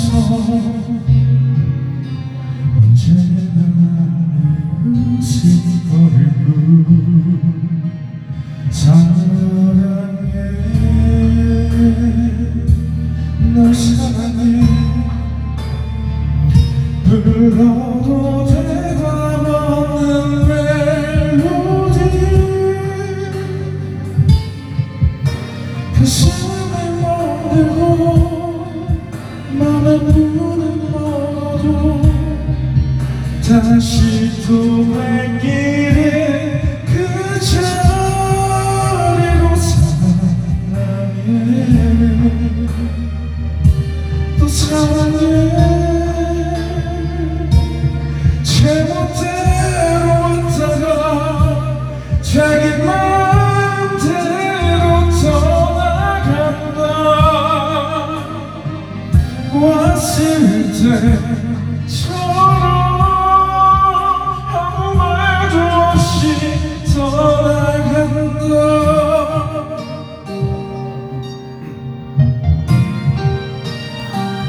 언제나 나의 웃음거리고 사랑해 널 사랑해 불러도 대답 없는 멜로디 가슴에 멍들고 맘에 문을 열어도 다시 또 발길에 그 자리로 사랑해 또 사랑해 제멋대로 왔다가 자기 마음대로 떠나간다 왔을 때처럼 아무 말도 없이 떠나